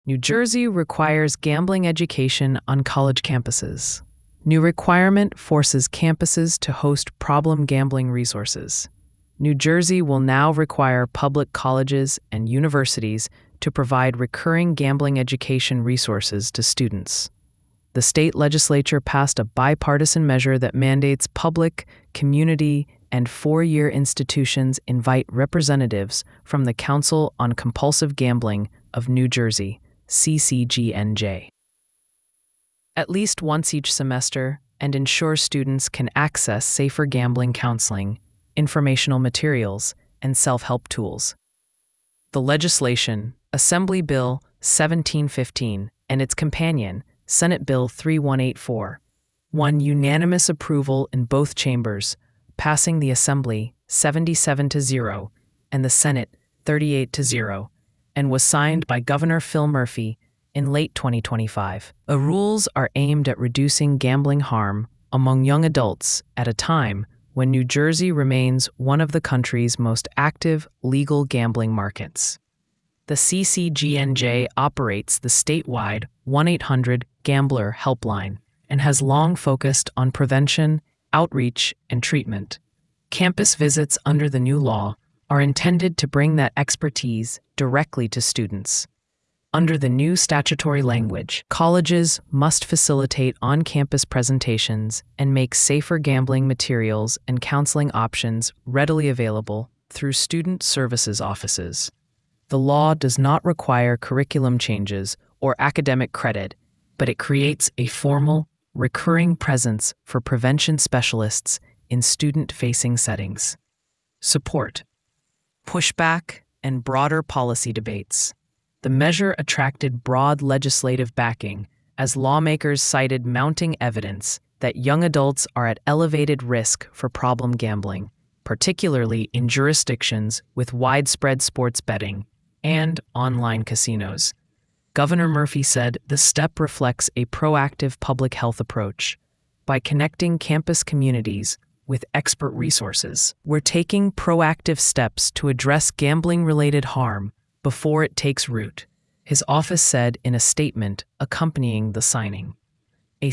New Jersey requires gambling education on college campuses. New requirement forces campuses to host problem gambling resources. New Jersey will now require public colleges and universities to provide recurring gambling education resources to students. The state legislature passed a bipartisan measure that mandates public, community, and four-year institutions invite representatives from the Council on Compulsive Gambling of New Jersey, CCGNJ, at least once each semester and ensure students can access safer gambling counseling, informational materials, and self-help tools. The legislation, Assembly Bill 1715, and its companion, Senate Bill 3184, won unanimous approval in both chambers, passing the Assembly 77-0 and the Senate 38-0, and was signed by Governor Phil Murphy in late 2025. The rules are aimed at reducing gambling harm among young adults at a time when New Jersey remains one of the country's most active legal gambling markets. The CCGNJ operates the statewide 1-800-GAMBLER helpline and has long focused on prevention, outreach, and treatment. Campus visits under the new law are intended to bring that expertise directly to students. Under the new statutory language, colleges must facilitate on-campus presentations and make safer gambling materials and counseling options readily available through student services offices. The law does not require curriculum changes or academic credit, but it creates a formal, recurring presence for prevention specialists in student-facing settings. Support, pushback, and broader policy debates. The measure attracted broad legislative backing as lawmakers cited mounting evidence that young adults are at elevated risk for problem gambling, particularly in jurisdictions with widespread sports betting and online casinos. Governor Murphy said the step reflects a proactive public health approach. By connecting campus communities with expert resources, we're taking proactive steps to address gambling-related harm before it takes root, his office said in a statement accompanying the signing. A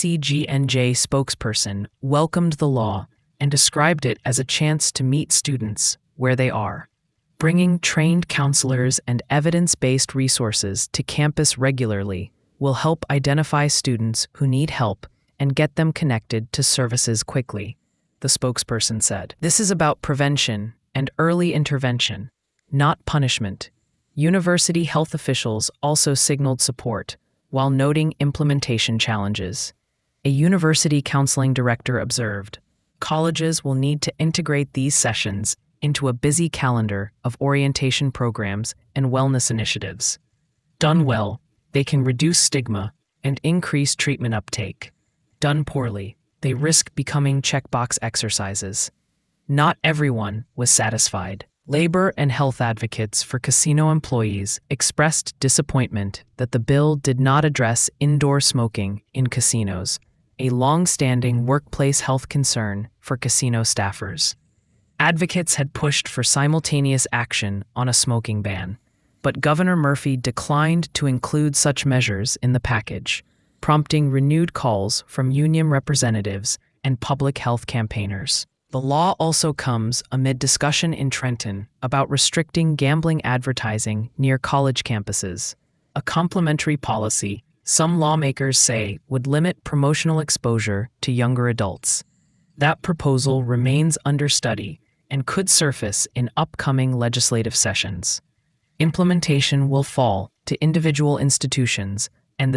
CCGNJ spokesperson welcomed the law and described it as a chance to meet students where they are. Bringing trained counselors and evidence-based resources to campus regularly will help identify students who need help and get them connected to services quickly, the spokesperson said. This is about prevention and early intervention, not punishment. University health officials also signaled support while noting implementation challenges. A university counseling director observed, colleges will need to integrate these sessions into a busy calendar of orientation programs and wellness initiatives. Done well, they can reduce stigma and increase treatment uptake. Done poorly, they risk becoming checkbox exercises. Not everyone was satisfied. Labor and health advocates for casino employees expressed disappointment that the bill did not address indoor smoking in casinos, a long-standing workplace health concern for casino staffers. Advocates had pushed for simultaneous action on a smoking ban, but Governor Murphy declined to include such measures in the package, prompting renewed calls from union representatives and public health campaigners. The law also comes amid discussion in Trenton about restricting gambling advertising near college campuses, a complementary policy some lawmakers say would limit promotional exposure to younger adults. That proposal remains under study and could surface in upcoming legislative sessions. Implementation will fall to individual institutions and the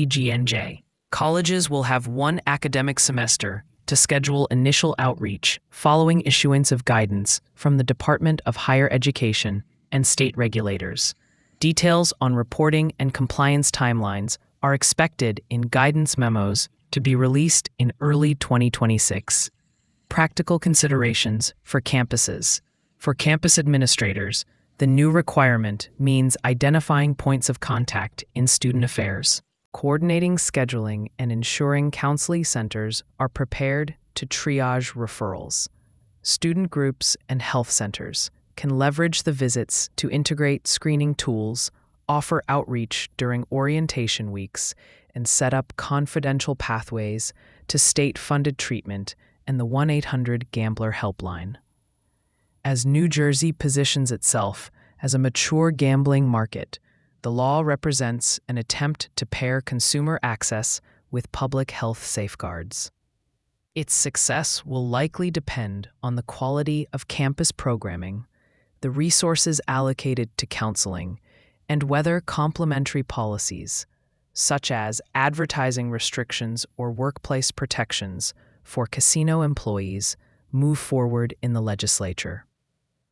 CCGNJ. Colleges will have one academic semester to schedule initial outreach following issuance of guidance from the Department of Higher Education and state regulators. Details on reporting and compliance timelines are expected in guidance memos to be released in early 2026. Practical considerations for campuses. For campus administrators, the new requirement means identifying points of contact in student affairs, coordinating scheduling, and ensuring counseling centers are prepared to triage referrals. Student groups and health centers can leverage the visits to integrate screening tools, offer outreach during orientation weeks, and set up confidential pathways to state-funded treatment and the 1-800-GAMBLER helpline. As New Jersey positions itself as a mature gambling market, the law represents an attempt to pair consumer access with public health safeguards. Its success will likely depend on the quality of campus programming, the resources allocated to counseling, and whether complementary policies, such as advertising restrictions or workplace protections for casino employees, move forward in the legislature.